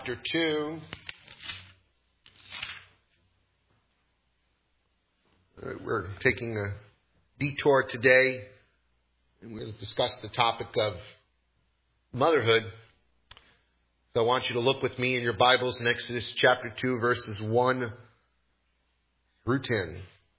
chapter 2. We're taking a detour today, and we're going to discuss the topic of motherhood. So I want you to look with me in your Bibles in Exodus chapter 2, verses 1 through 10.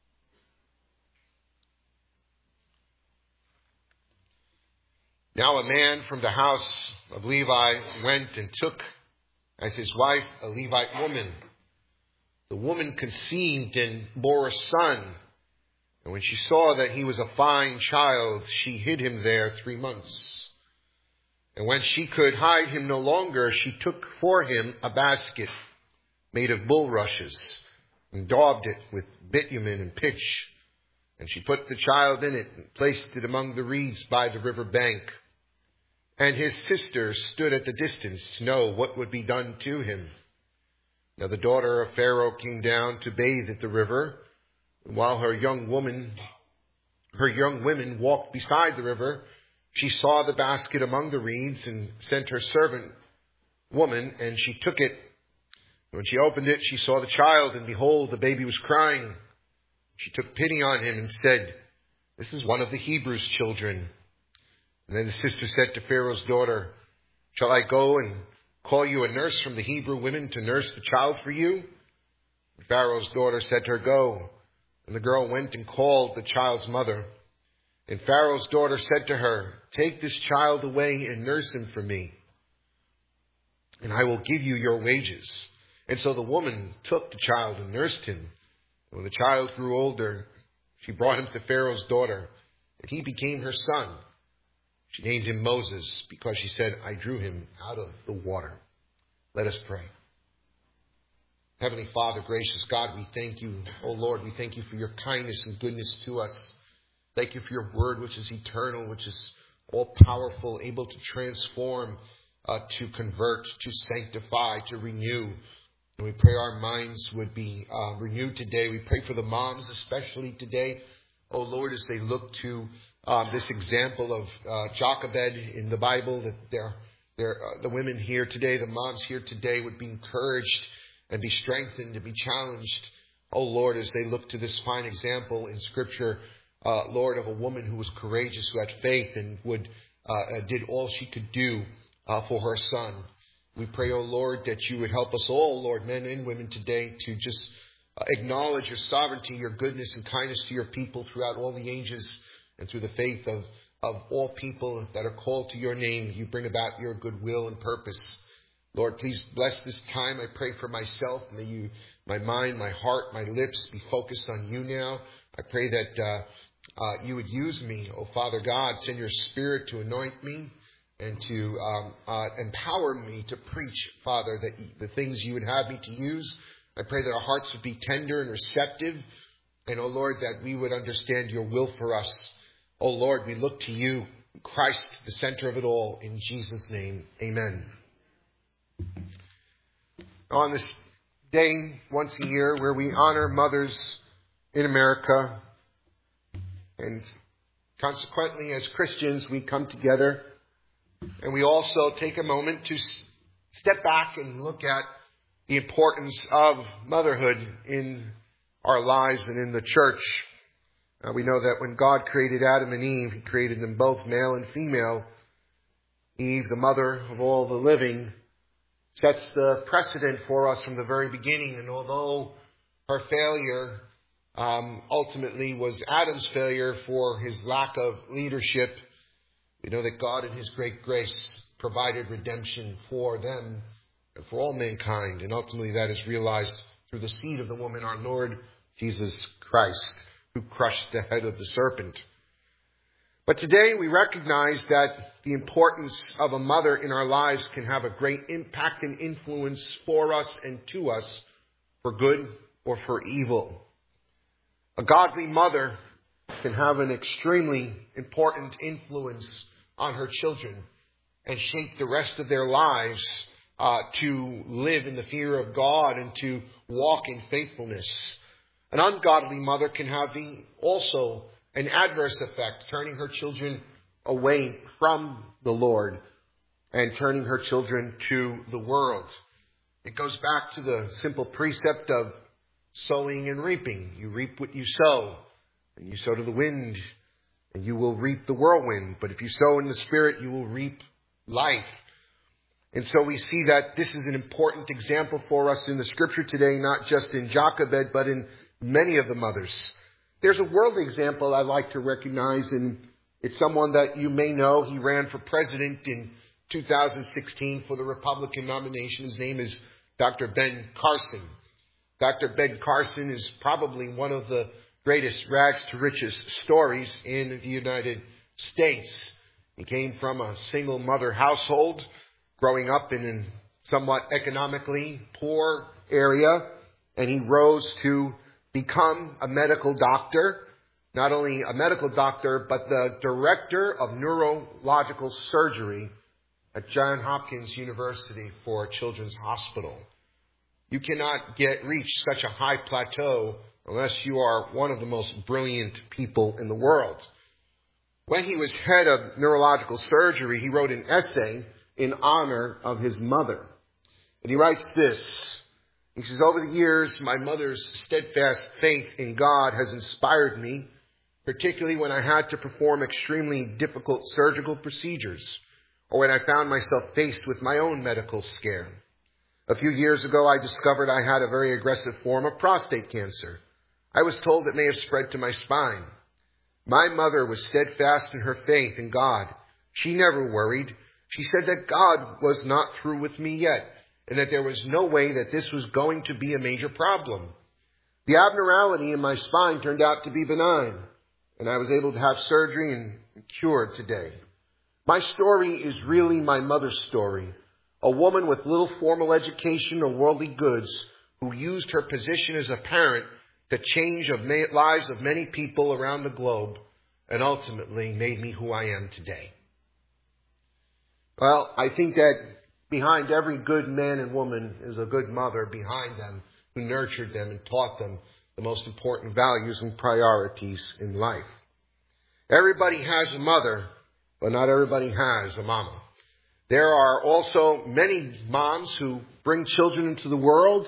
Now a man from the house of Levi went and took as his wife a Levite woman. The woman conceived and bore a son. And when she saw that he was a fine child, she hid him there 3 months. And when she could hide him no longer, she took for him a basket made of bulrushes and daubed it with bitumen and pitch. And she put the child in it and placed it among the reeds by the river bank. And his sister stood at the distance to know what would be done to him. Now the daughter of Pharaoh came down to bathe at the river, and while her young women walked beside the river, she saw the basket among the reeds and sent her servant woman, and she took it. When she opened it, she saw the child, and behold, the baby was crying. She took pity on him and said, "This is one of the Hebrews' children." And then the sister said to Pharaoh's daughter, "Shall I go and call you a nurse from the Hebrew women to nurse the child for you?" And Pharaoh's daughter said to her, "Go." And the girl went and called the child's mother. And Pharaoh's daughter said to her, "Take this child away and nurse him for me, and I will give you your wages." And so the woman took the child and nursed him. And when the child grew older, she brought him to Pharaoh's daughter, and he became her son. She named him Moses because she said, "I drew him out of the water." Let us pray. Heavenly Father, gracious God, we thank you. Oh Lord, we thank you for your kindness and goodness to us. Thank you for your word, which is eternal, which is all powerful, able to transform, to convert, to sanctify, to renew. And we pray our minds would be renewed today. We pray for the moms especially today. Oh Lord, as they look to this example of Jochebed in the Bible, that the women here today, the moms here today would be encouraged and be strengthened and be challenged. Oh Lord, as they look to this fine example in Scripture, Lord, of a woman who was courageous, who had faith and did all she could do for her son. We pray, oh Lord, that you would help us all, Lord, men and women today, to just acknowledge your sovereignty, your goodness and kindness to your people throughout all the ages. And through the faith of all people that are called to your name, you bring about your goodwill and purpose. Lord, please bless this time. I pray for myself. May my mind, my heart, my lips be focused on you now. I pray that you would use me, oh Father God. Send your Spirit to anoint me and to empower me to preach, Father, that the things you would have me to use. I pray that our hearts would be tender and receptive. And, oh Lord, that we would understand your will for us. Oh Lord, we look to you, Christ, the center of it all, in Jesus' name. Amen. On this day, once a year, where we honor mothers in America, and consequently, as Christians, we come together and we also take a moment to step back and look at the importance of motherhood in our lives and in the church. We know that when God created Adam and Eve, he created them both male and female. Eve, the mother of all the living, sets the precedent for us from the very beginning. And although her failure ultimately was Adam's failure for his lack of leadership, we know that God in his great grace provided redemption for them and for all mankind. And ultimately that is realized through the seed of the woman, our Lord Jesus Christ, who crushed the head of the serpent. But today we recognize that the importance of a mother in our lives can have a great impact and influence for us and to us, for good or for evil. A godly mother can have an extremely important influence on her children and shape the rest of their lives to live in the fear of God and to walk in faithfulness. An ungodly mother can have also an adverse effect, turning her children away from the Lord and turning her children to the world. It goes back to the simple precept of sowing and reaping. You reap what you sow, and you sow to the wind, and you will reap the whirlwind. But if you sow in the Spirit, you will reap life. And so we see that this is an important example for us in the Scripture today, not just in Jochebed, but in many of the mothers. There's a worldly example I like to recognize, and it's someone that you may know. He ran for president in 2016 for the Republican nomination. His name is Dr. Ben Carson. Dr. Ben Carson is probably one of the greatest rags to riches stories in the United States. He came from a single mother household, growing up in a somewhat economically poor area, and he rose to become a medical doctor. Not only a medical doctor, but the director of neurological surgery at Johns Hopkins University for Children's Hospital. You cannot reach such a high plateau unless you are one of the most brilliant people in the world. When he was head of neurological surgery, he wrote an essay in honor of his mother. And he writes this. He says, "Over the years, my mother's steadfast faith in God has inspired me, particularly when I had to perform extremely difficult surgical procedures, or when I found myself faced with my own medical scare. A few years ago, I discovered I had a very aggressive form of prostate cancer. I was told it may have spread to my spine. My mother was steadfast in her faith in God. She never worried. She said that God was not through with me yet, and that there was no way that this was going to be a major problem. The abnormality in my spine turned out to be benign, and I was able to have surgery and cured today. My story is really my mother's story, a woman with little formal education or worldly goods who used her position as a parent to change the lives of many people around the globe and ultimately made me who I am today." Well, I think that behind every good man and woman is a good mother behind them who nurtured them and taught them the most important values and priorities in life. Everybody has a mother, but not everybody has a mama. There are also many moms who bring children into the world,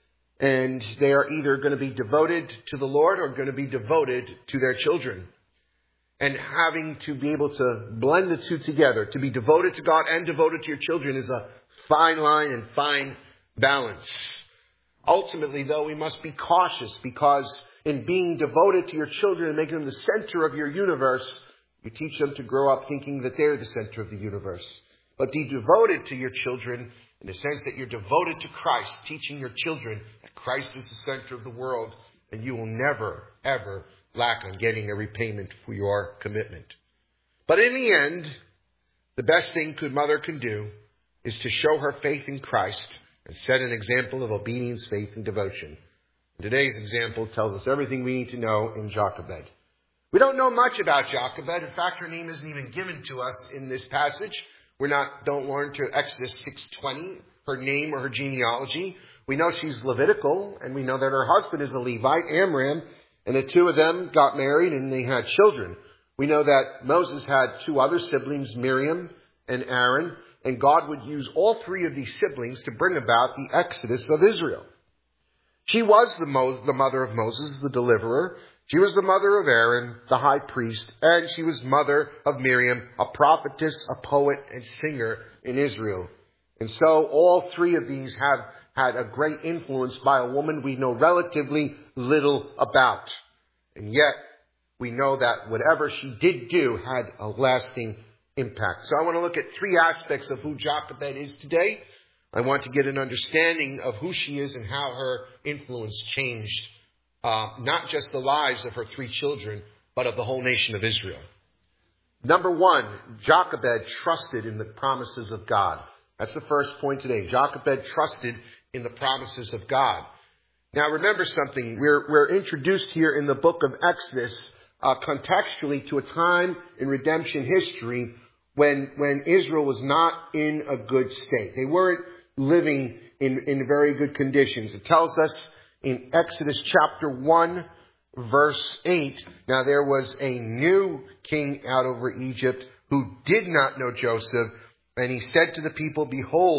and they are either going to be devoted to the Lord or going to be devoted to their children. And having to be able to blend the two together, to be devoted to God and devoted to your children, is a fine line and fine balance. Ultimately, though, we must be cautious, because in being devoted to your children and making them the center of your universe, you teach them to grow up thinking that they're the center of the universe. But be devoted to your children in the sense that you're devoted to Christ, teaching your children that Christ is the center of the world, and you will never, ever lack on getting a repayment for your commitment. But in the end, the best thing a mother can do is to show her faith in Christ and set an example of obedience, faith, and devotion. Today's example tells us everything we need to know in Jochebed. We don't know much about Jochebed. In fact, her name isn't even given to us in this passage. Don't learn to Exodus 6:20, her name or her genealogy. We know she's Levitical, and we know that her husband is a Levite, Amram, and the two of them got married and they had children. We know that Moses had two other siblings, Miriam and Aaron, and God would use all three of these siblings to bring about the exodus of Israel. She was the mother of Moses, the deliverer. She was the mother of Aaron, the high priest, and she was mother of Miriam, a prophetess, a poet, and singer in Israel. And so all three of these have had a great influence by a woman we know relatively little about. And yet, we know that whatever she did do had a lasting impact. So I want to look at three aspects of who Jochebed is today. I want to get an understanding of who she is and how her influence changed not just the lives of her three children, but of the whole nation of Israel. Number one, Jochebed trusted in the promises of God. That's the first point today. Jochebed trusted in the promises of God. Now remember something. We're introduced here in the book of Exodus contextually to a time in redemption history when Israel was not in a good state. They weren't living in very good conditions. It tells us in Exodus chapter 1, verse 8, now there was a new king out over Egypt who did not know Joseph, and he said to the people, "Behold,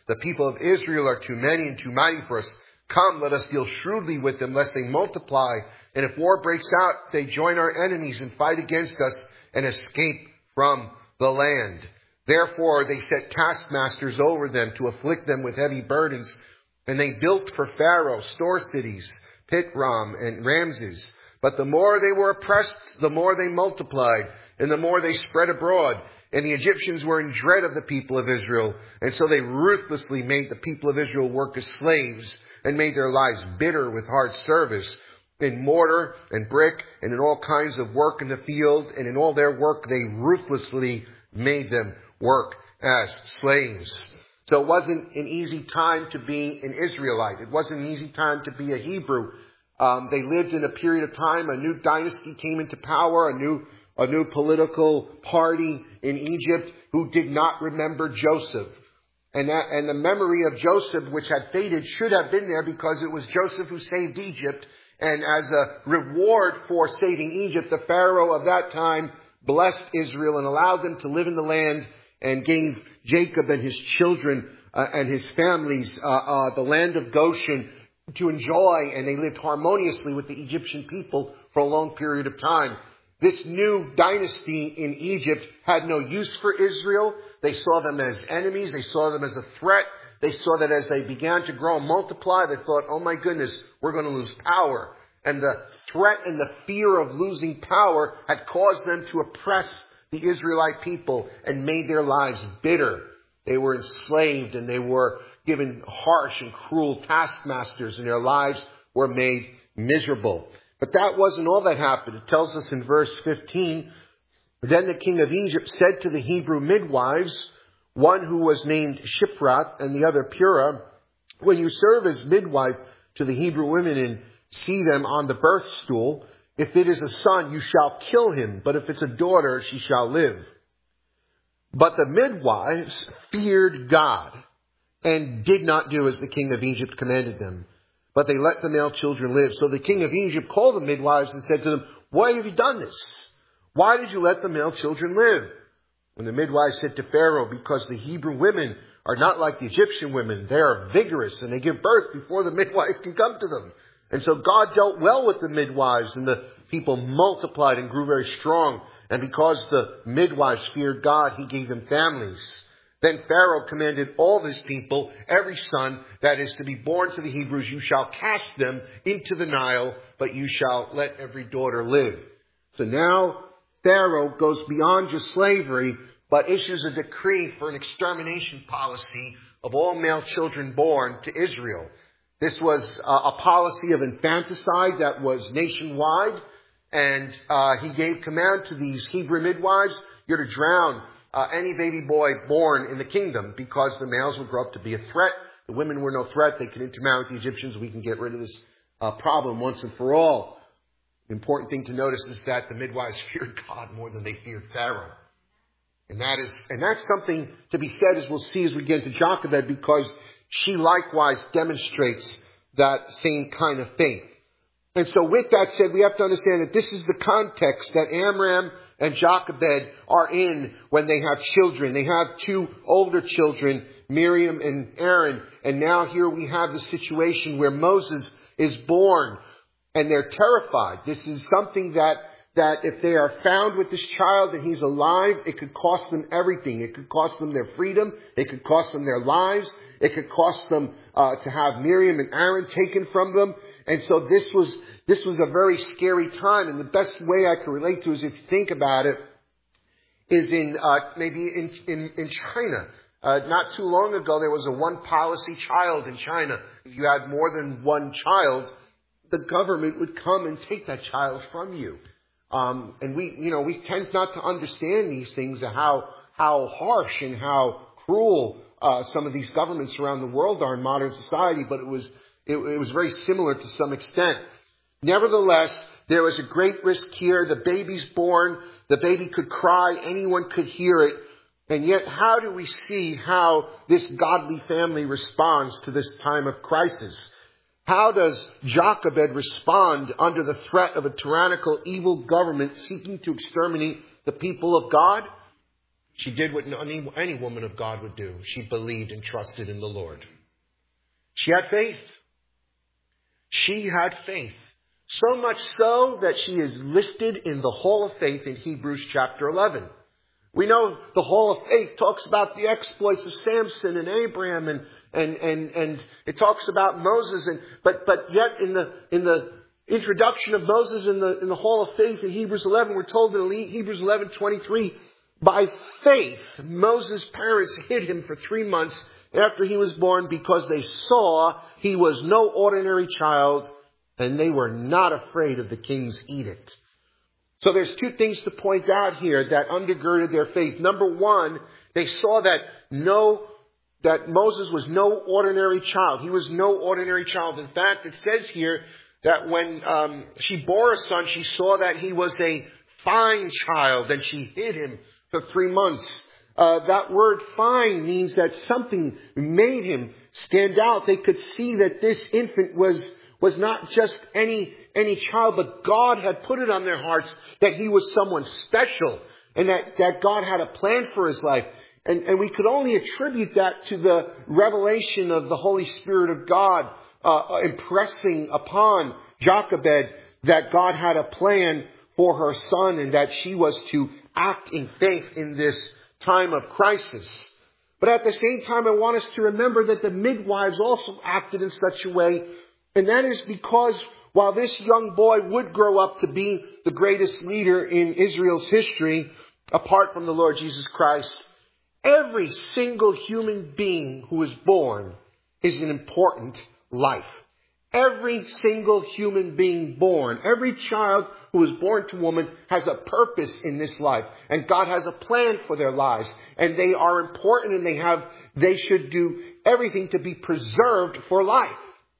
The people of Israel are too many and too mighty for us. Come, let us deal shrewdly with them, lest they multiply. And if war breaks out, they join our enemies and fight against us and escape from the land. Therefore, they set taskmasters over them to afflict them with heavy burdens. And they built for Pharaoh store cities, Pitram and Ramses. But the more they were oppressed, the more they multiplied, and the more they spread abroad. And the Egyptians were in dread of the people of Israel. And so they ruthlessly made the people of Israel work as slaves and made their lives bitter with hard service in mortar and brick and in all kinds of work in the field. And in all their work, they ruthlessly made them work as slaves. So it wasn't an easy time to be an Israelite. It wasn't an easy time to be a Hebrew. They lived in a period of time. A new dynasty came into power, a new political party in Egypt who did not remember Joseph. And the memory of Joseph, which had faded, should have been there because it was Joseph who saved Egypt. And as a reward for saving Egypt, the Pharaoh of that time blessed Israel and allowed them to live in the land and gave Jacob and his children and his families the land of Goshen to enjoy. And they lived harmoniously with the Egyptian people for a long period of time. This new dynasty in Egypt had no use for Israel. They saw them as enemies. They saw them as a threat. They saw that as they began to grow and multiply, they thought, oh my goodness, we're going to lose power. And the threat and the fear of losing power had caused them to oppress the Israelite people and made their lives bitter. They were enslaved and they were given harsh and cruel taskmasters, and their lives were made miserable. But that wasn't all that happened. It tells us in verse 15, then the king of Egypt said to the Hebrew midwives, one who was named Shiphrah and the other Purah, when you serve as midwife to the Hebrew women and see them on the birth stool, if it is a son, you shall kill him, but if it's a daughter, she shall live. But the midwives feared God and did not do as the king of Egypt commanded them, but they let the male children live. So the king of Egypt called the midwives and said to them, why have you done this? Why did you let the male children live? And the midwives said to Pharaoh, because the Hebrew women are not like the Egyptian women. They are vigorous and they give birth before the midwife can come to them. And so God dealt well with the midwives, and the people multiplied and grew very strong. And because the midwives feared God, he gave them families. Then Pharaoh commanded all his people, every son that is to be born to the Hebrews, you shall cast them into the Nile, but you shall let every daughter live. So now Pharaoh goes beyond just slavery, but issues a decree for an extermination policy of all male children born to Israel. This was a policy of infanticide that was nationwide, and he gave command to these Hebrew midwives, you're to drown any baby boy born in the kingdom, because the males would grow up to be a threat. The women were no threat. They could intermarry with the Egyptians. We can get rid of this problem once and for all. The important thing to notice is that the midwives feared God more than they feared Pharaoh. And that's something to be said, as we'll see as we get into Jochebed, because she likewise demonstrates that same kind of faith. And so with that said, we have to understand that this is the context that Amram and Jochebed are in when they have children. They have two older children, Miriam and Aaron. And now here we have the situation where Moses is born, and they're terrified. This is something that if they are found with this child and he's alive, it could cost them everything. It could cost them their freedom. It could cost them their lives. It could cost them to have Miriam and Aaron taken from them. And so this was a very scary time. And the best way I can relate to is, if you think about it, is maybe in China. Not too long ago, there was a one policy child in China. If you had more than one child, the government would come and take that child from you. And we tend not to understand these things, how harsh and how cruel some of these governments around the world are in modern society. But it was very similar to some extent. Nevertheless, there was a great risk here. The baby's born. The baby could cry. Anyone could hear it. And yet, how do we see how this godly family responds to this time of crisis? How does Jochebed respond under the threat of a tyrannical, evil government seeking to exterminate the people of God? She did what any woman of God would do. She believed and trusted in the Lord. She had faith. She had faith. So much so that she is listed in the Hall of Faith in Hebrews chapter 11. We know the Hall of Faith talks about the exploits of Samson and Abraham and it talks about Moses but yet in the introduction of Moses in the Hall of Faith in Hebrews 11, we're told in Hebrews 11:23, by faith Moses' parents hid him for 3 months after he was born because they saw he was no ordinary child and they were not afraid of the king's edict. So there's two things to point out here that undergirded their faith. Number one, they saw that Moses was no ordinary child. He was no ordinary child. In fact, it says here that when she bore a son, she saw that he was a fine child and she hid him for 3 months. That word fine means that something made him stand out. They could see that this infant was not just any child, but God had put it on their hearts that he was someone special and that God had a plan for his life. And we could only attribute that to the revelation of the Holy Spirit of God impressing upon Jochebed that God had a plan for her son and that she was to act in faith in this time of crisis. But at the same time, I want us to remember that the midwives also acted in such a way. And that is because while this young boy would grow up to be the greatest leader in Israel's history, apart from the Lord Jesus Christ, every single human being who is born is an important life. Every single human being born, every child who is born to woman has a purpose in this life. And God has a plan for their lives. And they are important and they should do everything to be preserved for life.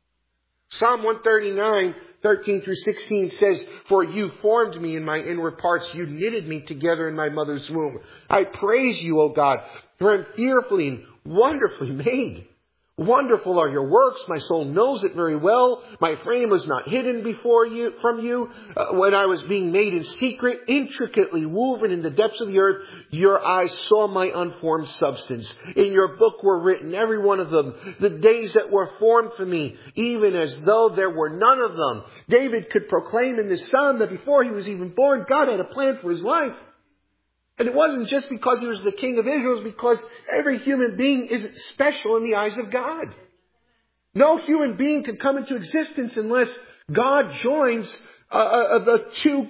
Psalm 139, 13 through 16 says, "For you formed me in my inward parts. You knitted me together in my mother's womb. I praise you, O God, for I am fearfully and wonderfully made. Wonderful are your works. My soul knows it very well. My frame was not hidden from you. When I was being made in secret, intricately woven in the depths of the earth, your eyes saw my unformed substance. In your book were written, every one of them, the days that were formed for me, even as though there were none of them." David could proclaim in this psalm that before he was even born, God had a plan for his life. And it wasn't just because he was the king of Israel, it was because every human being is special in the eyes of God. No human being can come into existence unless God joins the two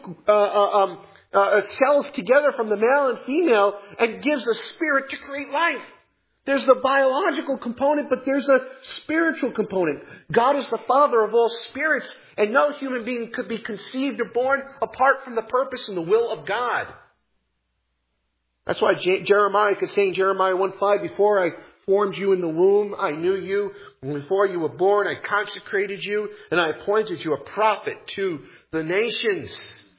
cells together from the male and female and gives a spirit to create life. There's the biological component, but there's a spiritual component. God is the Father of all spirits, and no human being could be conceived or born apart from the purpose and the will of God. That's why Jeremiah could say in Jeremiah 1:5, "Before I formed you in the womb, I knew you. And before you were born, I consecrated you, and I appointed you a prophet to the nations."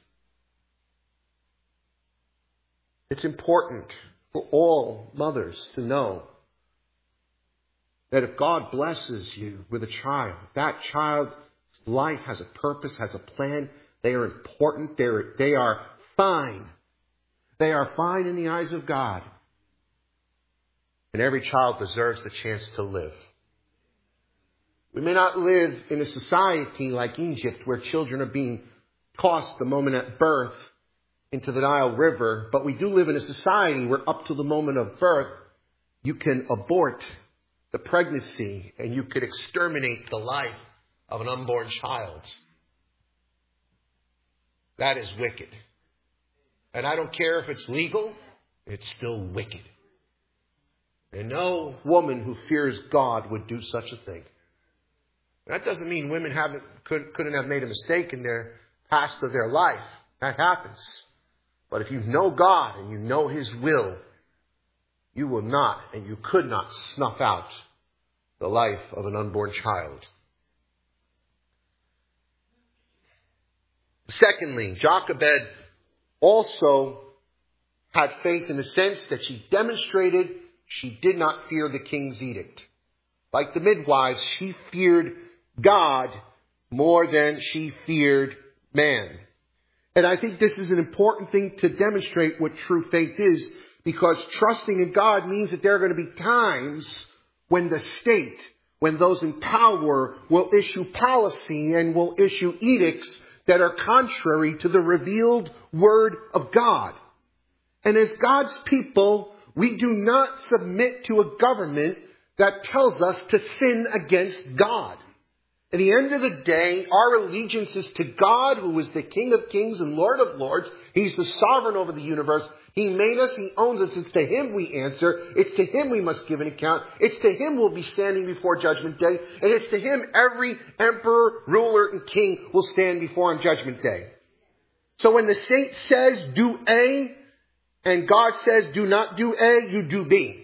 It's important for all mothers to know that if God blesses you with a child, that child's life has a purpose, has a plan. They are important. They are fine. They are fine in the eyes of God. And every child deserves the chance to live. We may not live in a society like Egypt where children are being tossed the moment at birth into the Nile River, but we do live in a society where up to the moment of birth, you can abort the pregnancy and you could exterminate the life of an unborn child. That is wicked. And I don't care if it's legal, it's still wicked. And no woman who fears God would do such a thing. That doesn't mean women couldn't have made a mistake in their past of their life. That happens. But if you know God and you know His will, you will not and you could not snuff out the life of an unborn child. Secondly, Jochebed also had faith in the sense that she demonstrated she did not fear the king's edict. Like the midwives, she feared God more than she feared man. And I think this is an important thing to demonstrate what true faith is, Because trusting in God means that there are going to be times when the state, when those in power will issue policy and will issue edicts that are contrary to the revealed Word of God. And as God's people, we do not submit to a government that tells us to sin against God. At the end of the day, our allegiance is to God, who is the King of Kings and Lord of Lords. He's the sovereign over the universe. He made us. He owns us. It's to Him we answer. It's to Him we must give an account. It's to Him we'll be standing before Judgment Day. And it's to Him every emperor, ruler, and king will stand before on Judgment Day. So when the state says do A, and God says do not do A, you do B.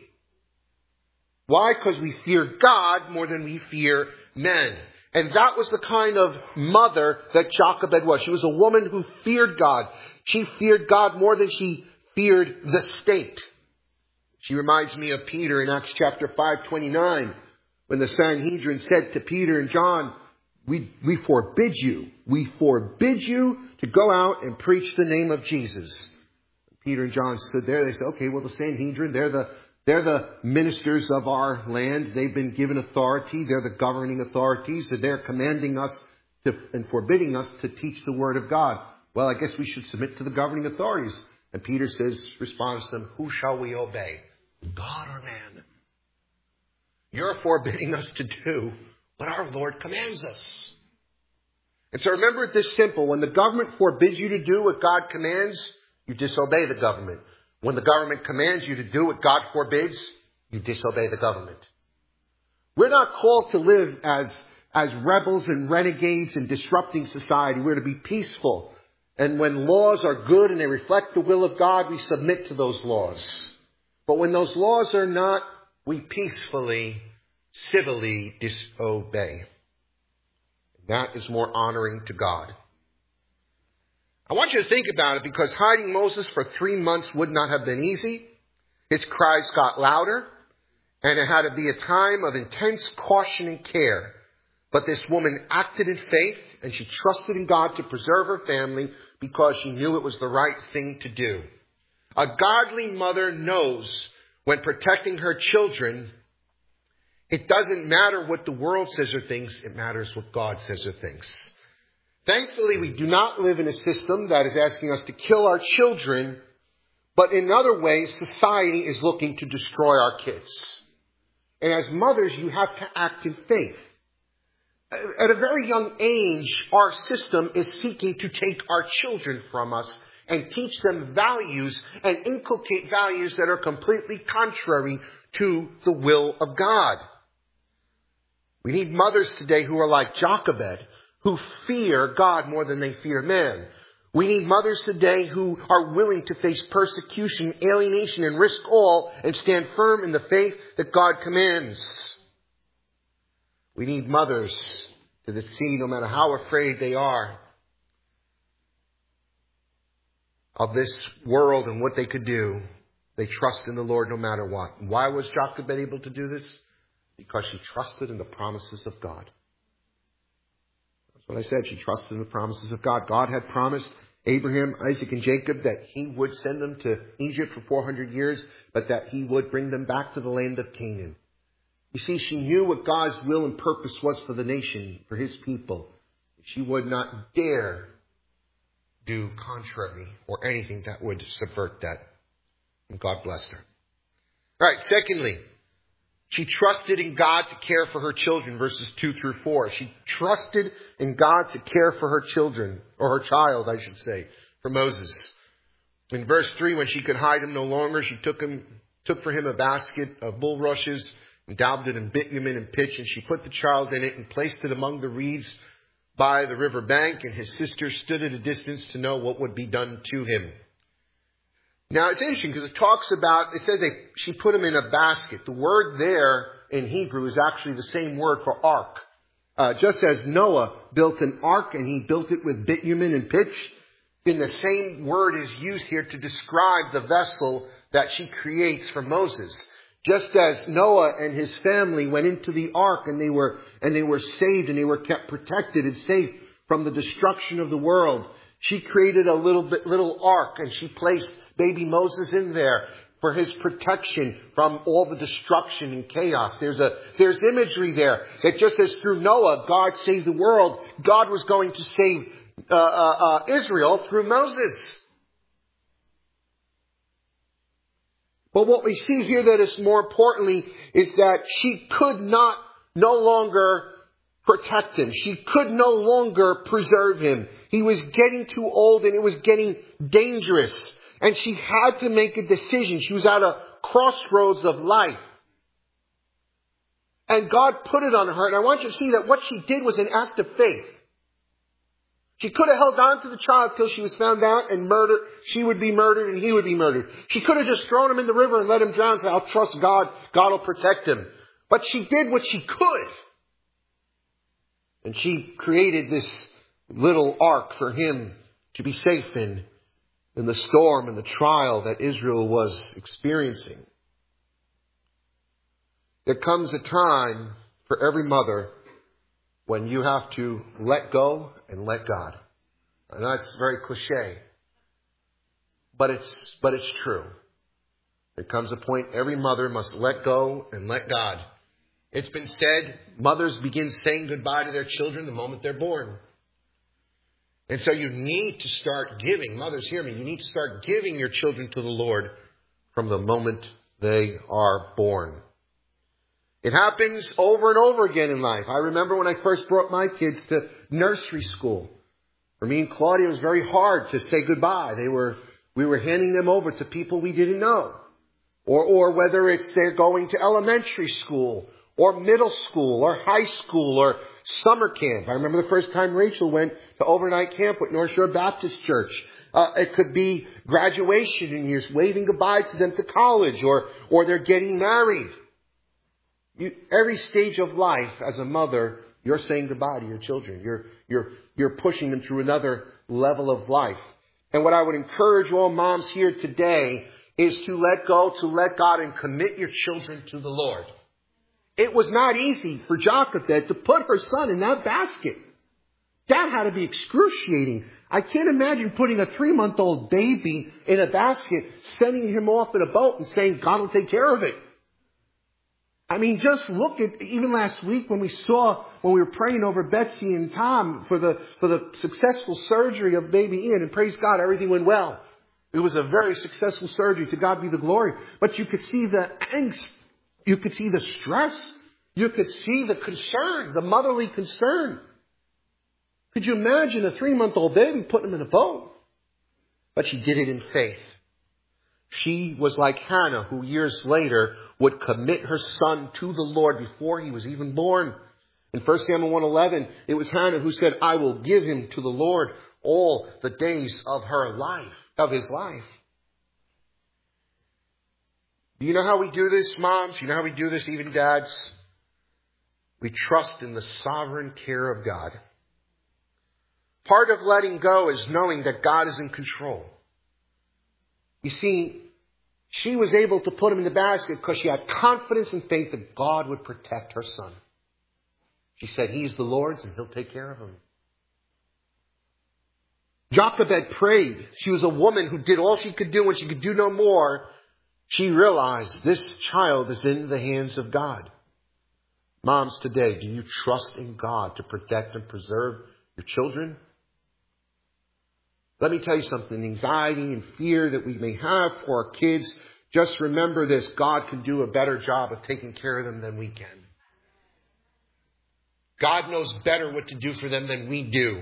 Why? Because we fear God more than we fear men. And that was the kind of mother that Jochebed was. She was a woman who feared God. She feared God more than she feared the state. She reminds me of Peter in Acts chapter 5:29, when the Sanhedrin said to Peter and John, we forbid you to go out and preach the name of Jesus. Peter and John stood there. They said, okay, well, the Sanhedrin, they're the ministers of our land. They've been given authority. They're the governing authorities. And they're commanding us and forbidding us to teach the Word of God. Well, I guess we should submit to the governing authorities. And Peter responds to them, who shall we obey? God or man? You're forbidding us to do what our Lord commands us. And so remember it this simple. When the government forbids you to do what God commands, you disobey the government. When the government commands you to do what God forbids, you disobey the government. We're not called to live as rebels and renegades and disrupting society. We're to be peaceful. And when laws are good and they reflect the will of God, we submit to those laws. But when those laws are not, we peacefully, civilly disobey. That is more honoring to God. I want you to think about it, because hiding Moses for 3 months would not have been easy. His cries got louder, and it had to be a time of intense caution and care. But this woman acted in faith, and she trusted in God to preserve her family because she knew it was the right thing to do. A godly mother knows when protecting her children, it doesn't matter what the world says or thinks, it matters what God says or thinks. Thankfully, we do not live in a system that is asking us to kill our children, but in other ways, society is looking to destroy our kids. And as mothers, you have to act in faith. At a very young age, our system is seeking to take our children from us and teach them values and inculcate values that are completely contrary to the will of God. We need mothers today who are like Jochebed, who fear God more than they fear man. We need mothers today who are willing to face persecution, alienation, and risk all and stand firm in the faith that God commands. We need mothers that see, no matter how afraid they are of this world and what they could do, they trust in the Lord no matter what. Why was Jochebed able to do this? Because she trusted in the promises of God. That's what I said. She trusted in the promises of God. God had promised Abraham, Isaac, and Jacob that He would send them to Egypt for 400 years, but that He would bring them back to the land of Canaan. You see, she knew what God's will and purpose was for the nation, for His people. She would not dare do contrary or anything that would subvert that. And God blessed her. All right, secondly, she trusted in God to care for her children, verses 2 through 4. She trusted in God to care for her children, or her child, I should say, for Moses. In verse 3, when she could hide him no longer, she took for him a basket of bulrushes and daubed it in bitumen and pitch, and she put the child in it and placed it among the reeds by the river bank, and his sister stood at a distance to know what would be done to him. Now, it's interesting because it says she put him in a basket. The word there in Hebrew is actually the same word for ark. Just as Noah built an ark and he built it with bitumen and pitch, then the same word is used here to describe the vessel that she creates for Moses. Just as Noah and his family went into the ark and they were saved and they were kept protected and safe from the destruction of the world, she created a little ark and she placed baby Moses in there for His protection from all the destruction and chaos. There's imagery there that just as through Noah, God saved the world, God was going to save Israel through Moses. But what we see here that is more importantly is that she could no longer protect him. She could no longer preserve him. He was getting too old and it was getting dangerous. And she had to make a decision. She was at a crossroads of life. And God put it on her. And I want you to see that what she did was an act of faith. She could have held on to the child till she was found out and murdered. She would be murdered and he would be murdered. She could have just thrown him in the river and let him drown and said, I'll trust God. God will protect him. But she did what she could. And she created this little ark for him to be safe in the storm and the trial that Israel was experiencing. There comes a time for every mother when you have to let go and let God. And that's very cliche. But it's true. There comes a point every mother must let go and let God. It's been said, mothers begin saying goodbye to their children the moment they're born. And so you need to start giving. Mothers, hear me. You need to start giving your children to the Lord from the moment they are born. It happens over and over again in life. I remember when I first brought my kids to nursery school. For me and Claudia, it was very hard to say goodbye. We were handing them over to people we didn't know. Or whether it's they're going to elementary school or middle school or high school or summer camp. I remember the first time Rachel went to overnight camp with North Shore Baptist Church. It could be graduation and you're waving goodbye to them to college or they're getting married. Every stage of life as a mother, you're saying goodbye to your children. You're pushing them through another level of life. And what I would encourage all moms here today is to let go, to let God and commit your children to the Lord. It was not easy for Jochebed to put her son in that basket. That had to be excruciating. I can't imagine putting a 3-month-old baby in a basket, sending him off in a boat and saying, God will take care of it. I mean, just look at, even last week when we were praying over Betsy and Tom for the successful surgery of baby Ian, and praise God, everything went well. It was a very successful surgery. To God be the glory. But you could see the angst. You could see the stress. You could see the concern, the motherly concern. Could you imagine a 3-month-old baby putting him in a boat? But she did it in faith. She was like Hannah, who years later would commit her son to the Lord before he was even born. In 1 Samuel 1:11, it was Hannah who said, I will give him to the Lord all the days of his life. Do you know how we do this, moms? You know how we do this, even dads? We trust in the sovereign care of God. Part of letting go is knowing that God is in control. You see, she was able to put him in the basket because she had confidence and faith that God would protect her son. She said, He is the Lord's and He'll take care of him. Jochebed prayed. She was a woman who did all she could do. When she could do no more, she realized this child is in the hands of God. Moms today, do you trust in God to protect and preserve your children? Let me tell you something. Anxiety and fear that we may have for our kids, just remember this. God can do a better job of taking care of them than we can. God knows better what to do for them than we do.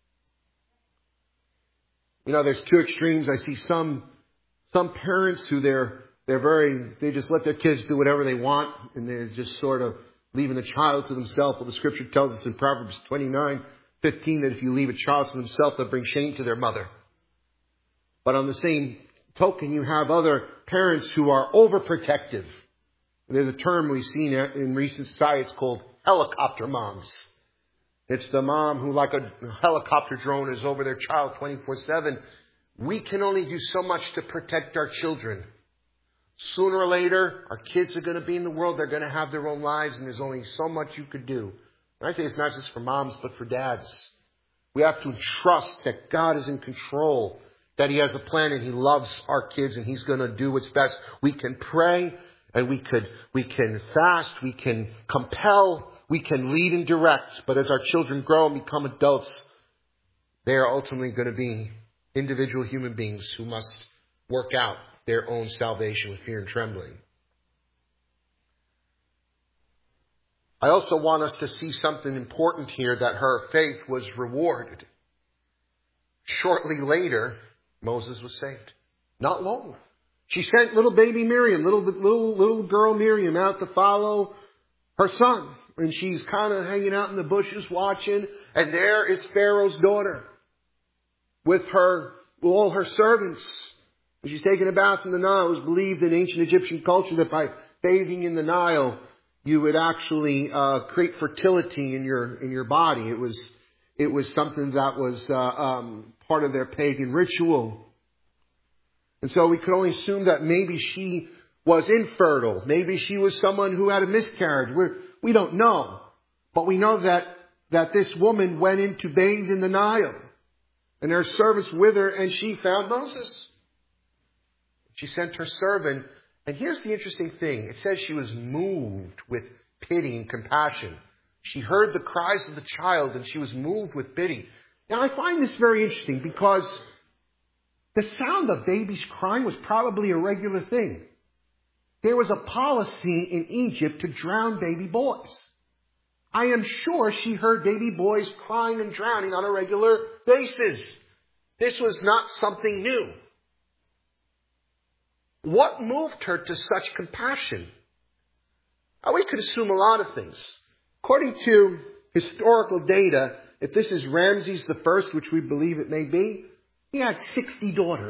You know, there's two extremes. I see some parents who they just let their kids do whatever they want, and they're just sort of leaving the child to themselves. Well, the scripture tells us in Proverbs 29:15 that if you leave a child to themselves, they'll bring shame to their mother. But on the same token, you have other parents who are overprotective. There's a term we've seen in recent society. It's called helicopter moms. It's the mom who, like a helicopter drone, is over their child 24/7. We can only do so much to protect our children. Sooner or later, our kids are going to be in the world. They're going to have their own lives, and there's only so much you could do. And I say it's not just for moms, but for dads. We have to trust that God is in control. that He has a plan and He loves our kids and He's going to do what's best. We can pray and we can fast, we can compel, we can lead and direct. But as our children grow and become adults, they are ultimately going to be individual human beings who must work out their own salvation with fear and trembling. I also want us to see something important here, that her faith was rewarded. Shortly later, Moses was saved. Not long. She sent little baby Miriam, little girl Miriam out to follow her son. And she's kind of hanging out in the bushes watching. And there is Pharaoh's daughter with all her servants. And she's taking a bath in the Nile. It was believed in ancient Egyptian culture that by bathing in the Nile, you would actually create fertility in your body. It was something that was part of their pagan ritual. And so we could only assume that maybe she was infertile. Maybe she was someone who had a miscarriage. We don't know. But we know that this woman went in to bathe in the Nile. And her servants with her, and she found Moses. She sent her servant. And here's the interesting thing. It says she was moved with pity and compassion. She heard the cries of the child and she was moved with pity. Now I find this very interesting because the sound of babies crying was probably a regular thing. There was a policy in Egypt to drown baby boys. I am sure she heard baby boys crying and drowning on a regular basis. This was not something new. What moved her to such compassion? Now, we could assume a lot of things. According to historical data, if this is Ramses I, which we believe it may be, he had 60 daughters.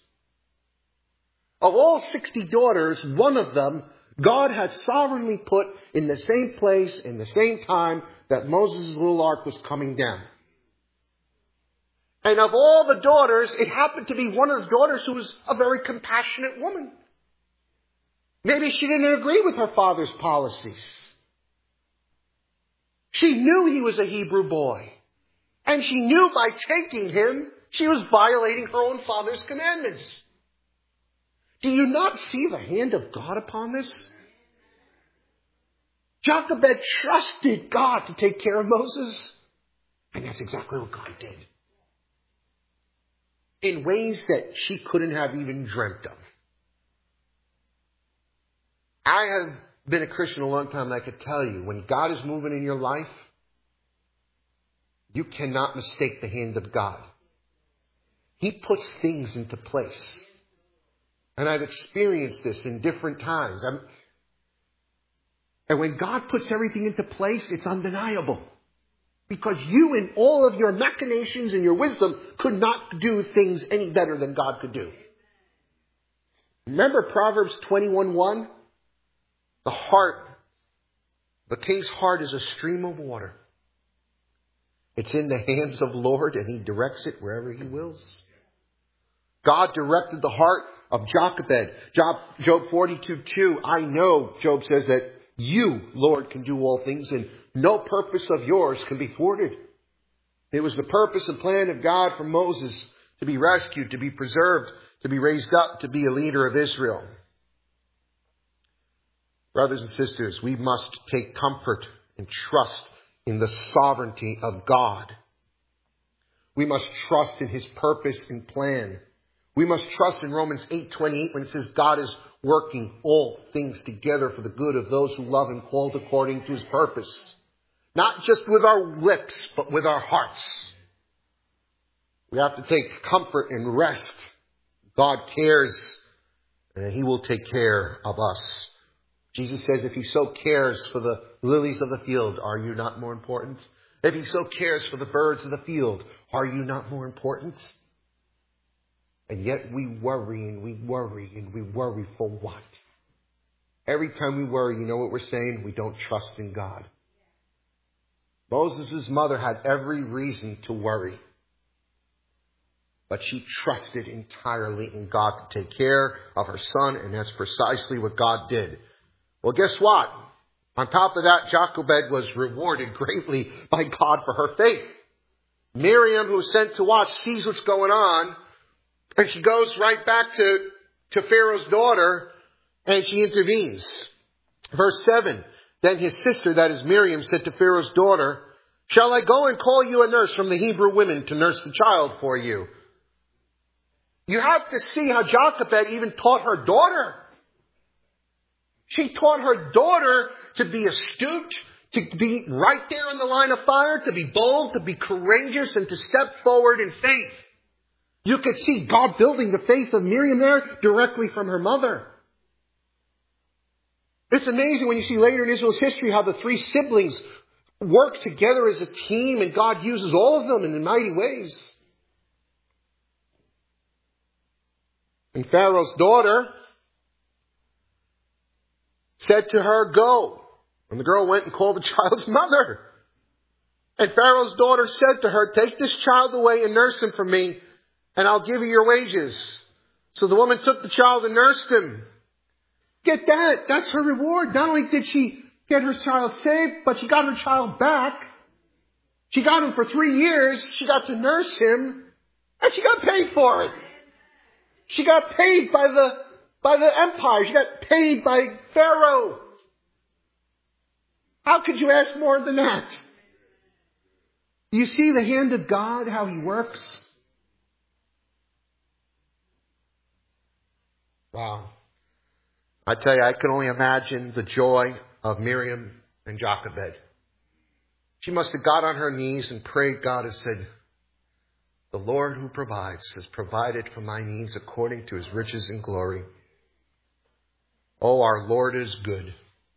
Of all 60 daughters, one of them God had sovereignly put in the same place, in the same time that Moses' little ark was coming down. And of all the daughters, it happened to be one of the daughters who was a very compassionate woman. Maybe she didn't agree with her father's policies. She knew he was a Hebrew boy. And she knew by taking him, she was violating her own father's commandments. Do you not see the hand of God upon this? Jochebed trusted God to take care of Moses. And that's exactly what God did. In ways that she couldn't have even dreamt of. I have been a Christian a long time, and I could tell you, when God is moving in your life, you cannot mistake the hand of God. He puts things into place. And I've experienced this in different times. And when God puts everything into place, it's undeniable. Because you, in all of your machinations and your wisdom, could not do things any better than God could do. Remember Proverbs 21:1? The king's heart is a stream of water. It's in the hands of the Lord, and He directs it wherever He wills. God directed the heart of Jochebed. Job 42:2. I know, Job says, that you, Lord, can do all things, and no purpose of yours can be thwarted. It was the purpose and plan of God for Moses to be rescued, to be preserved, to be raised up, to be a leader of Israel. Brothers and sisters, we must take comfort and trust in the sovereignty of God. We must trust in His purpose and plan. We must trust in Romans 8:28 when it says God is working all things together for the good of those who love Him, called according to His purpose. Not just with our lips, but with our hearts. We have to take comfort and rest. God cares, and He will take care of us. Jesus says, if He so cares for the lilies of the field, are you not more important? If He so cares for the birds of the field, are you not more important? And yet we worry and we worry and we worry for what? Every time we worry, you know what we're saying? We don't trust in God. Moses' mother had every reason to worry. But she trusted entirely in God to take care of her son, and that's precisely what God did. Well, guess what? On top of that, Jochebed was rewarded greatly by God for her faith. Miriam, who was sent to watch, sees what's going on, And she goes right back to Pharaoh's daughter, and she intervenes. Verse 7, then his sister, that is Miriam, said to Pharaoh's daughter, shall I go and call you a nurse from the Hebrew women to nurse the child for you? You have to see how Jochebed even taught her daughter. She taught her daughter to be astute, to be right there in the line of fire, to be bold, to be courageous, and to step forward in faith. You could see God building the faith of Miriam there directly from her mother. It's amazing when you see later in Israel's history how the three siblings work together as a team, and God uses all of them in mighty ways. And Pharaoh's daughter said to her, go. And the girl went and called the child's mother. And Pharaoh's daughter said to her, take this child away and nurse him for me, and I'll give you your wages. So the woman took the child and nursed him. Get that. That's her reward. Not only did she get her child saved, but she got her child back. She got him for 3 years. She got to nurse him, and she got paid for it. She got paid by the empire. She got paid by Pharaoh. How could you ask more than that? Do you see the hand of God, how He works? Wow. I tell you, I can only imagine the joy of Miriam and Jochebed. She must have got on her knees and prayed God and said, the Lord who provides has provided for my needs according to His riches and glory. Oh, our Lord is good.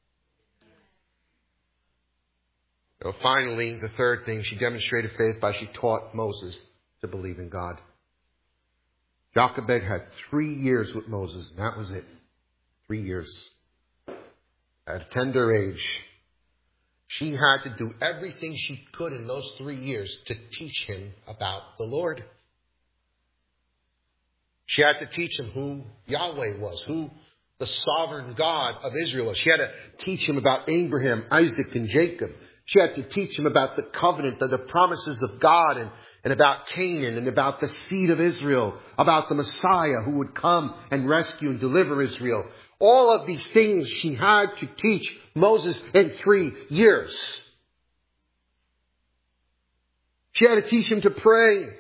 So finally, the third thing, she demonstrated faith by she taught Moses to believe in God. Jochebed had 3 years with Moses, and that was it. 3 years. At a tender age, she had to do everything she could in those 3 years to teach him about the Lord. She had to teach him who Yahweh was, who the sovereign God of Israel was. She had to teach him about Abraham, Isaac, and Jacob. She had to teach him about the covenant, the promises of God, and about Canaan, and about the seed of Israel, about the Messiah who would come and rescue and deliver Israel. All of these things she had to teach Moses in 3 years. She had to teach him to pray.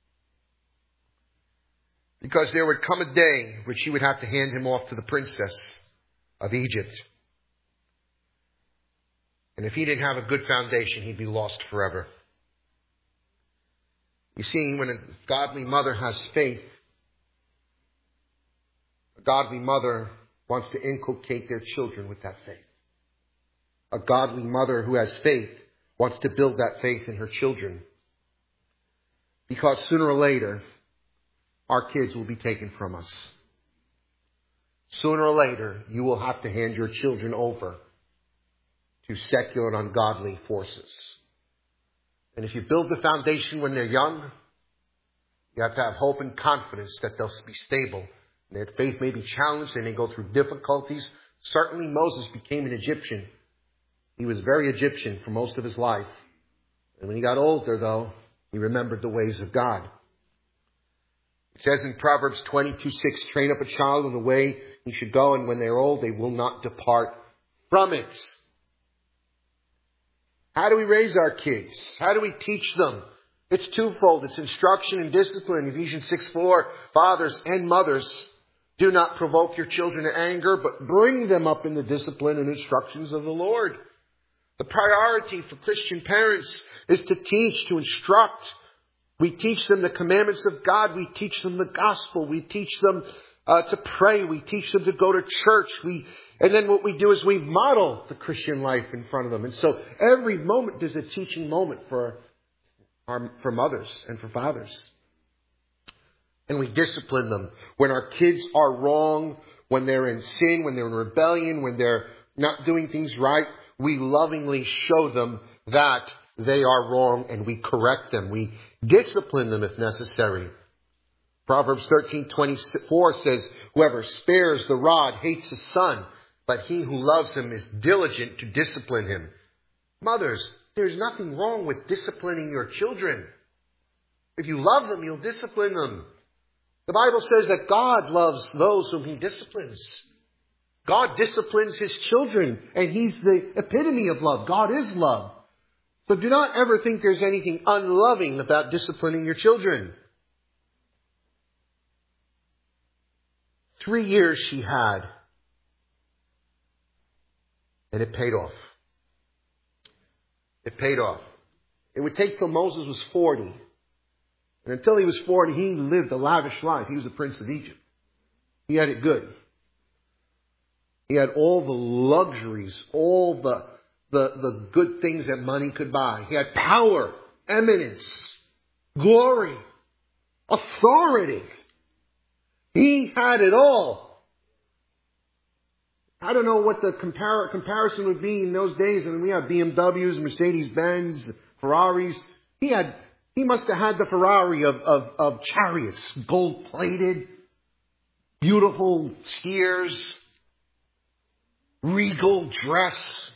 Because there would come a day when she would have to hand him off to the princess of Egypt. And if he didn't have a good foundation, he'd be lost forever. You see, when a godly mother has faith, a godly mother wants to inculcate their children with that faith. A godly mother who has faith wants to build that faith in her children. Because sooner or later, our kids will be taken from us. Sooner or later, you will have to hand your children over to secular and ungodly forces. And if you build the foundation when they're young, you have to have hope and confidence that they'll be stable. Their faith may be challenged. They may go through difficulties. Certainly Moses became an Egyptian. He was very Egyptian for most of his life. And when he got older, though, he remembered the ways of God. It says in Proverbs 22:6, train up a child in the way he should go, and when they're old, they will not depart from it. How do we raise our kids? How do we teach them? It's twofold. It's instruction and discipline. Ephesians 6:4, fathers and mothers, do not provoke your children to anger, but bring them up in the discipline and instructions of the Lord. The priority for Christian parents is to teach, to instruct. We teach them the commandments of God. We teach them the gospel. We teach them to pray. We teach them to go to church. And then what we do is we model the Christian life in front of them. And so every moment is a teaching moment for mothers and for fathers. And we discipline them. When our kids are wrong, when they're in sin, when they're in rebellion, when they're not doing things right, we lovingly show them that they are wrong and we correct them. We discipline them if necessary. Proverbs 13:24 says, whoever spares the rod hates his son, but he who loves him is diligent to discipline him. Mothers, there's nothing wrong with disciplining your children. If you love them, you'll discipline them. The Bible says that God loves those whom He disciplines. God disciplines His children, and He's the epitome of love. God is love. So do not ever think there's anything unloving about disciplining your children. 3 years she had, and it paid off. It paid off. It would take till Moses was 40. And until he was 40, he lived a lavish life. He was a prince of Egypt. He had it good. He had all the luxuries, all the good things that money could buy. He had power, eminence, glory, authority. He had it all. I don't know what the comparison would be in those days. I mean, we have BMWs, Mercedes-Benz, Ferraris. He must have had the Ferrari of chariots, gold-plated, beautiful skiers, regal dress.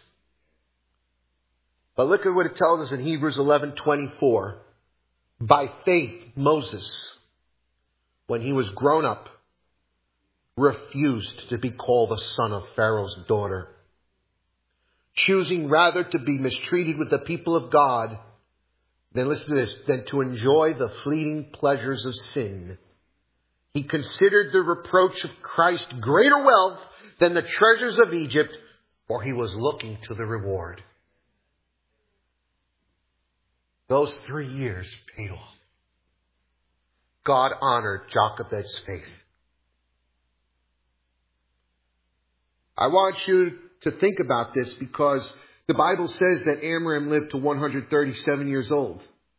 But look at what it tells us in Hebrews 11:24. By faith, Moses, when he was grown up, refused to be called the son of Pharaoh's daughter, choosing rather to be mistreated with the people of God than, listen to this, than to enjoy the fleeting pleasures of sin. He considered the reproach of Christ greater wealth than the treasures of Egypt, for he was looking to the reward. Those 3 years paid off. God honored Jochebed's faith. I want you to think about this because the Bible says that Amram lived to 137 years old.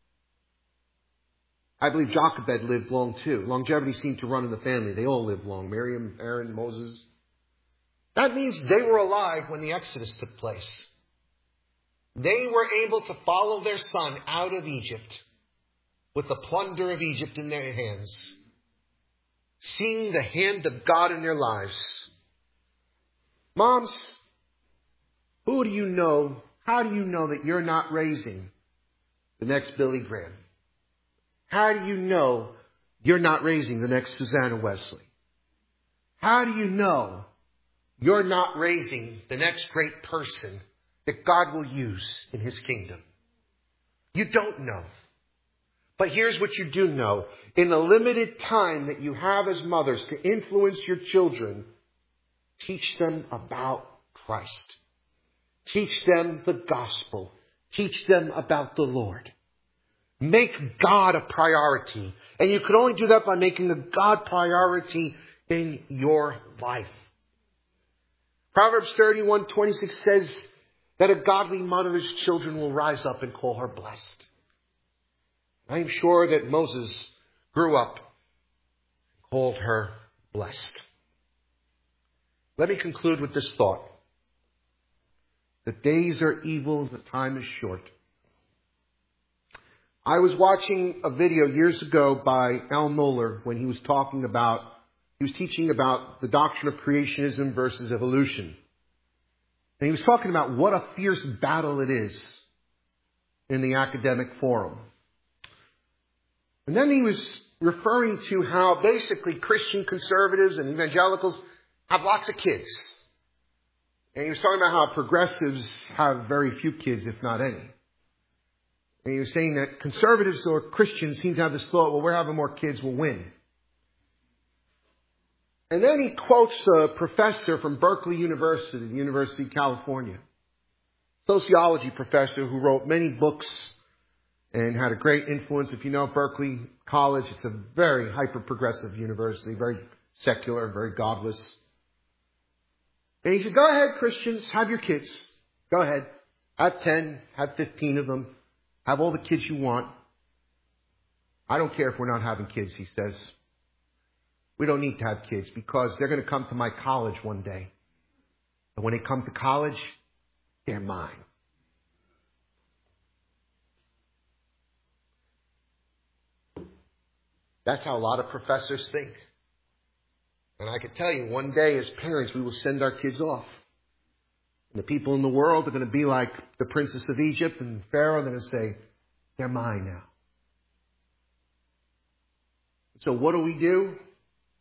I believe Jochebed lived long too. Longevity seemed to run in the family. They all lived long. Miriam, Aaron, Moses. That means they were alive when the Exodus took place. They were able to follow their son out of Egypt with the plunder of Egypt in their hands, seeing the hand of God in their lives. Moms, who do you know? How do you know that you're not raising the next Billy Graham? How do you know you're not raising the next Susanna Wesley? How do you know you're not raising the next great person that God will use in His kingdom? You don't know. But here's what you do know. In the limited time that you have as mothers to influence your children, teach them about Christ. Teach them the gospel. Teach them about the Lord. Make God a priority. And you can only do that by making a God priority in your life. Proverbs 31:26 says that a godly mother's children will rise up and call her blessed. I am sure that Moses grew up and called her blessed. Let me conclude with this thought. The days are evil, the time is short. I was watching a video years ago by Al Mohler when he was teaching about the doctrine of creationism versus evolution. And he was talking about what a fierce battle it is in the academic forum. And then he was referring to how basically Christian conservatives and evangelicals have lots of kids. And he was talking about how progressives have very few kids, if not any. And he was saying that conservatives or Christians seem to have this thought, well, we're having more kids, we'll win. And then he quotes a professor from Berkeley University, the University of California, sociology professor who wrote many books and had a great influence. If you know Berkeley College, it's a very hyper-progressive university, very secular, very godless. And he said, go ahead, Christians, have your kids. Go ahead. Have 10, have 15 of them. Have all the kids you want. I don't care if we're not having kids, he says. We don't need to have kids because they're going to come to my college one day. And when they come to college, they're mine. That's how a lot of professors think. And I can tell you, one day as parents, we will send our kids off. And the people in the world are going to be like the princess of Egypt and Pharaoh. They're going to say, they're mine now. So what do?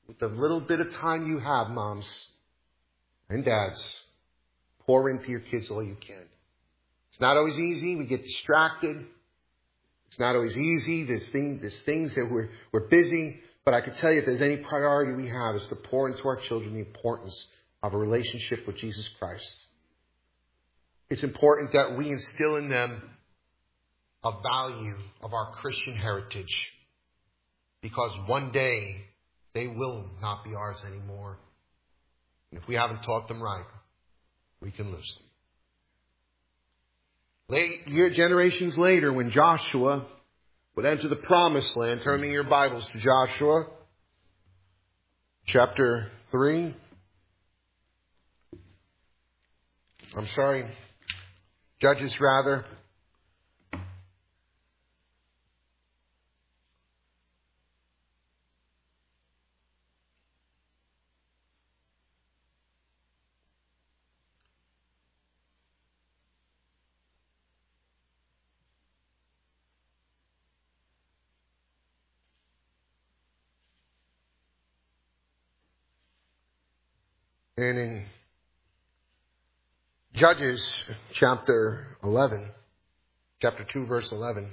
with the little bit of time you have, moms and dads, pour into your kids all you can. It's not always easy. We get distracted. It's not always easy. There's things that we're busy. But I can tell you, if there's any priority we have, is to pour into our children the importance of a relationship with Jesus Christ. It's important that we instill in them a value of our Christian heritage. Because one day, they will not be ours anymore. And if we haven't taught them right, we can lose them. Generations later, when Joshua would enter the promised land, turning your Bibles to Joshua, chapter 3. Judges rather. And in Judges chapter 2 verse 11,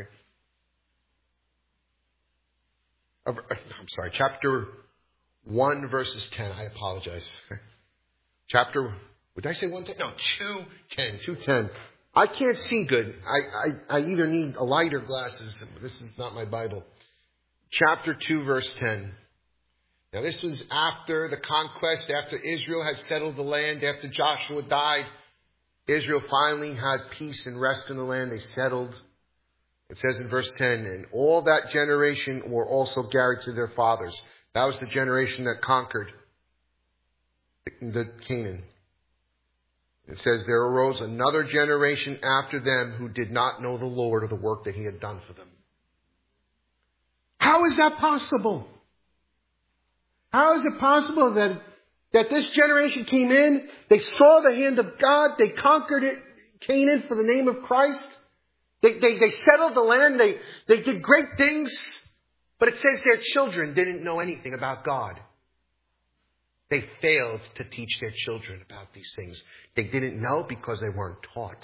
chapter 1 verses 10, I apologize. Would I say 1:10? No, 2:10. I can't see good. I either need a light or glasses. This is not my Bible. Chapter 2 verse 10. Now this was after the conquest, after Israel had settled the land, after Joshua died. Israel finally had peace and rest in the land. They settled. It says in verse 10, and all that generation were also gathered to their fathers. That was the generation that conquered the Canaan. It says there arose another generation after them who did not know the Lord or the work that he had done for them. How is that possible? How is it possible that this generation came in, they saw the hand of God, they conquered Canaan for the name of Christ, they settled the land, they did great things, but it says their children didn't know anything about God. They failed to teach their children about these things. They didn't know because they weren't taught.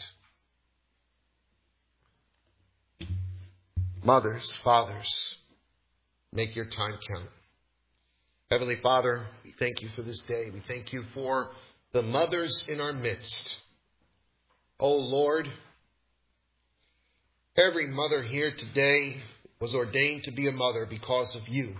Mothers, fathers, make your time count. Heavenly Father, we thank you for this day. We thank you for the mothers in our midst. Oh Lord, every mother here today was ordained to be a mother because of you.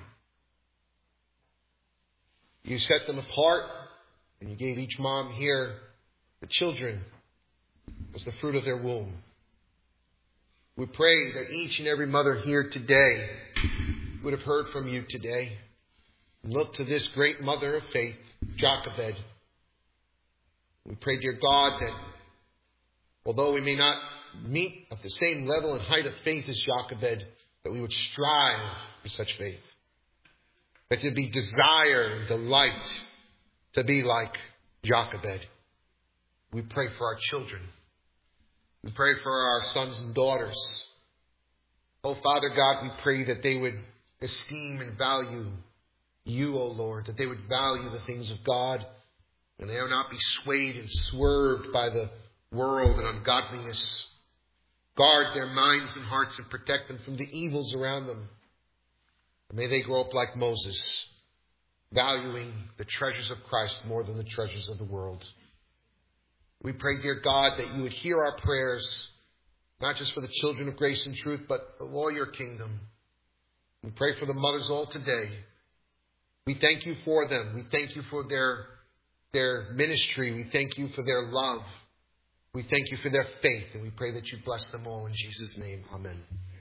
You set them apart, and you gave each mom here the children as the fruit of their womb. We pray that each and every mother here today would have heard from you today. Look to this great mother of faith, Jochebed. We pray, dear God, that although we may not meet at the same level and height of faith as Jochebed, that we would strive for such faith. That there be desire and delight to be like Jochebed. We pray for our children. We pray for our sons and daughters. Oh, Father God, we pray that they would esteem and value you, O Lord, that they would value the things of God, and they will not be swayed and swerved by the world and ungodliness. Guard their minds and hearts and protect them from the evils around them. And may they grow up like Moses, valuing the treasures of Christ more than the treasures of the world. We pray, dear God, that you would hear our prayers, not just for the children of Grace and Truth, but of all your kingdom. We pray for the mothers all today. We thank you for them. We thank you for their ministry. We thank you for their love. We thank you for their faith. And we pray that you bless them all in Jesus' name. Amen.